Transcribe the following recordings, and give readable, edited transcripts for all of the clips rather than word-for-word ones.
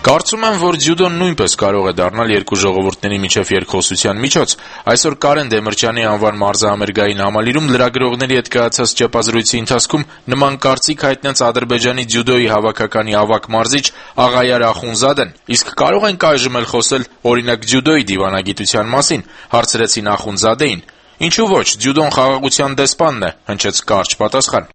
Կարծում եմ, որ ձյուդոն նույնպես կարող է դառնալ երկու ժողովուրդների միջև երկխոսության միջոց։ Այսօր Կարեն Դեմիրճյանի անվան մարզահամերգային համալիրում լրագրողների հետ կայացած ճեպազրույցի ընթացքում նման կարծիք հայտնեց Ադրբեջանի ձյուդոյի հավաքականի ավագ մարզիչ Աղայար Ախունզադեն։ Իսկ կարող ենք այժմ էլ խոսել օրինակ ձյուդոյի դիվանագիտության մասին, հարցրեցին Ախունզադեին։ Ինչու ոչ, ձյուդոն խաղաղության դեսպանն է, հնչեց կարճ պատասխան։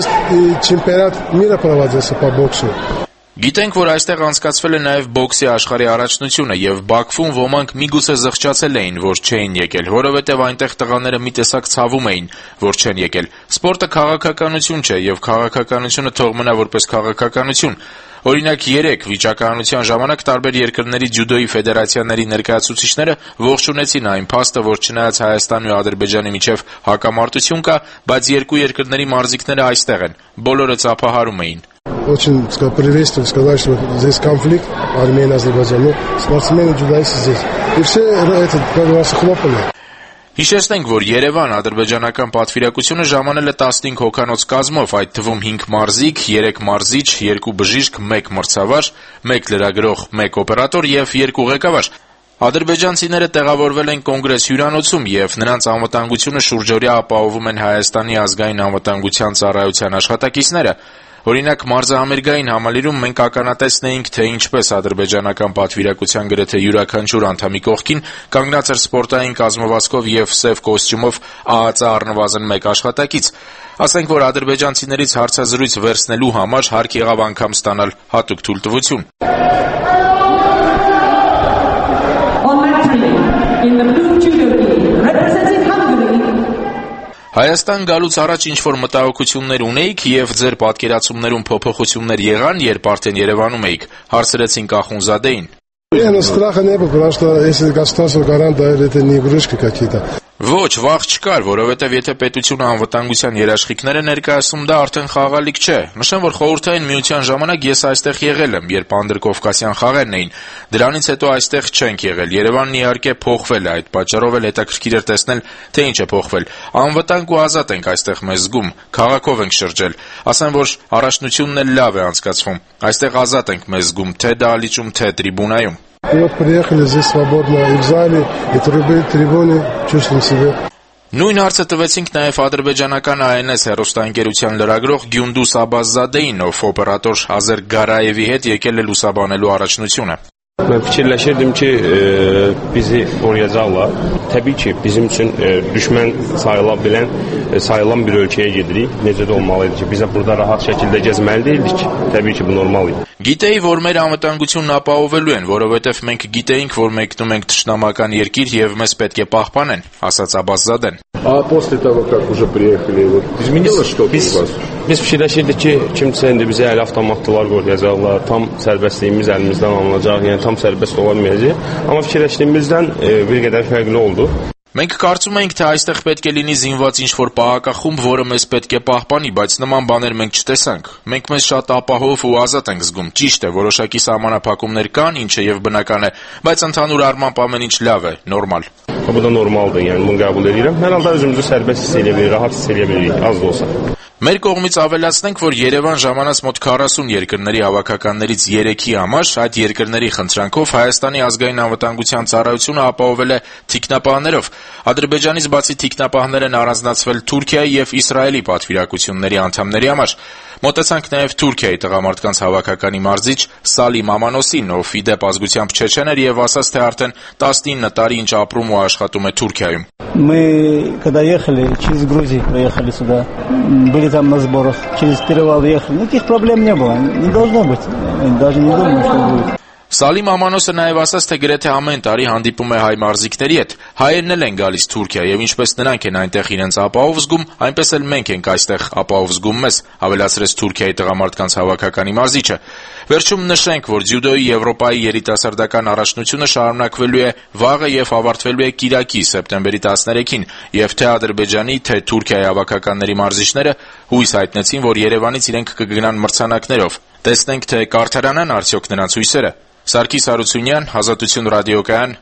Գիտենք, որ այստեղ անցկացվել է նաև բոքսի աշխարհի առաջնությունը եւ Բաքվում ոմանք միգուցե զղջացել էին, որ չէին եկել, որովհետեւ այնտեղ տղաները մի տեսակ ցավում էին, որ չեն եկել։ Սպորտը քաղաքականություն չէ եւ քաղաքականությունը թող մնա որպես քաղաքականություն։ Օրինակ 3 վիճակահանության ժամանակ տարբեր երկրների ձյուդոյի ֆեդերացիաների ներկայացուցիչները ողջունեցին այն փաստը, որ չնայած Հայաստանի ու Ադրբեջանի միջև հակամարտություն կա, բայց երկու երկրների մարզիկները այստեղ են։ Բոլորը ծափահարում էին։ Очень приветствую сказать, что здесь конфликт Армения-Азербайджан, но спортсмены-дзюдоисты здесь. И все это как раз хлопали. Հիշեցնենք, որ Երևան ադրբեջանական պատվիրակությունը ժամանել է 15 հոգանոց կազմով, այդ թվում 5 մարզիկ, 3 մարզիչ, 2 բժիշկ, 1 մրցավար, 1 լրագրող, 1 օպերատոր եւ 2 ղեկավար։ Ադրբեջանցիները տեղավորվել են կոնգրես հյուրանոցում եւ նրանց անվտանգությունը շուրջօրյա ապահովում են Հայաստանի ազգային անվտանգության ծառայության աշխատակիցները։ Օրինակ մարզահամերգային համալիրում մենք ականատեսն թե ինչպես ադրբեջանական պատվիրակության գրեթե յուրաքանչյուր անդամի կողքին կանգնած էր սպորտային կազմվածքով եւ սև կոստյումով ԱԱԾ առնվազն 1 աշխատակից։ Ասենք, որ ադրբեջանցիներից հարցազրույց վերցնելու համար հարկ եղավ անգամ ստանալ հատուկ թույլտվություն։ Հայաստան գալուց առաջ ինչ-որ մտահոգություններ ունեիք եւ ձեր պատկերացումներում փոփոխություններ եղան, երբ արդեն Երևանում էիք, հարցրեցին Ախունզադեին։ Страха не было, потому что если государство гарант дает, это не игрушки какие-то. Ոչ, վաղ չկար, որովհետև եթե պետությունը անվտանգության երաշխիքներ է ներկայացնում, դա արդեն խաղալիք չէ։ Նշեմ, որ խորհրդային միության ժամանակ ես այստեղ եղել եմ, երբ անդրկովկասյան խաղերն էին։ Դրանից հետո այստեղ չենք եղել։ Երևանն իհարկե փոխվել է, այդ պատճառով էլ հետաքրքիր էր տեսնել, թե ինչ է փոխվել։ Անվտանգ ու ազատ ենք այստեղ մեզ զգում, քաղաքով ենք շրջել։ Ասեմ, որ առաջնությունն էլ լավ է անցկացվում։ Այստեղ ազատ ենք մեզ զգում, թե դահլիճում, թե տրիբունայում։ И вот приехали здесь свободно и в зале, и трибуны, чувствуем себя. Նույն հարցը տվեցինք նաև ադրբեջանական ANS հեռուստաընկերության լրագրող Գյունդուս Աբազզադեին, ով օպերատոր Ազեր Գարաևի հետ եկել է լուսաբանելու առաջնությունը։ Mən fikirləşirdim ki, bizi qoruyacaqlar. Təbii ki, bizim üçün düşmən sayılan bir ölkəyə gedirik. Necə də olmalıydı ki, bizə burada rahat şəkildə gəzməli deyildik. Təbii ki, bu normal idi. Գիտեի, որ մեր անվտանգությունն ապահովելու են, որովհետև մենք գիտեինք, որ մեկնում ենք թշնամական երկիր եւ մեզ պետք է պահպանեն, ասաց Աբազզադեն։ А после того, как уже приехали, вот изменилось что-то у вас? Biz fikirləşirdik ki, kimsə indi bizə əl avtomatlar qoruyacaqlar, tam sərbəstliyimiz əlimizdən alınacaq, yəni tam sərbəst ola bilməyəcək. Amma fikirləşdiyimizdən bir qədər fərqli oldu. Մենք կարծում ենք, թե այստեղ պետք է լինի զինված ինչ-որ պահակախումբ, որը մեզ պետք է պահպանի, բայց նման բաներ մենք չտեսանք։ Մենք մեզ շատ ապահով ու ազատ ենք զգում։ Ճիշտ է, որոշակի սահմանափակումներ կան, ինչը եւ բնական է, բայց ընդհանուր առմամբ ամեն ինչ լավ է, նորմալ։ Bu da normaldır, yəni bunu qəbul edirəm. Hər halda özümüzü sərbəst hiss edə bilirik, rahat hiss edə bilirik, az da olsa. Մեր կողմից ավելացնենք, որ Երևան ժամանած մոտ 40 երկրների հավաքականներից 3-ի համար այդ երկրների խնդրանքով Հայաստանի ազգային անվտանգության ծառայությունը ապահովել է թիկնապահներով։ Ադրբեջանից բացի թիկնապահներ են առանձնացվել Թուրքիայի եւ Իսրայելի պատվիրակությունների անդամների համար։ Մոտեցանք նաև Թուրքիայի տղամարդկանց հավաքականի մարզիչ Սալիմ Ամանոսին, ով ի դեպ ազգությամբ չեչեն էր եւ ասաց, թե արդեն 19 տարի ինչ ապրում ու աշխատում է Թուրքիայում։ Мы, когда ехали, через Грузию проехали сюда, были там на сборах, через перевал ехали, никаких проблем не было, не должно быть, даже не думаю, что будет. Սալիմ Ամանոսը նաև ասաց, թե գրեթե ամեն տարի հանդիպում է հայ մարզիկների հետ։ Հայերն էլ են գալիս Թուրքիա եւ ինչպես նրանք են այնտեղ իրենց ապահով զգում, այնպես էլ մենք ենք այստեղ ապահով զգում մեզ, ավելացրեց Թուրքիայի տղամարդկանց հավաքականի մարզիչը։ Վերջում նշենք, որ ձյուդոյի Եվրոպայի երիտասարդական առաջնությունը շարունակվելու է վաղը եւ ավարտվելու է կիրակի սեպտեմբերի 13-ին, եւ թե Ադրբեջանի, թե Թուրքիայի հավաքականների մարզիչները հույս հայտնեցին, որ Երևանից իրենք կգնան մրցանակներով։ Տեսնենք, թե կարդարանան արդյոք նրանց հույսերը։ Սարգիս Հարությունյան, Ազատություն ռադիոկայան,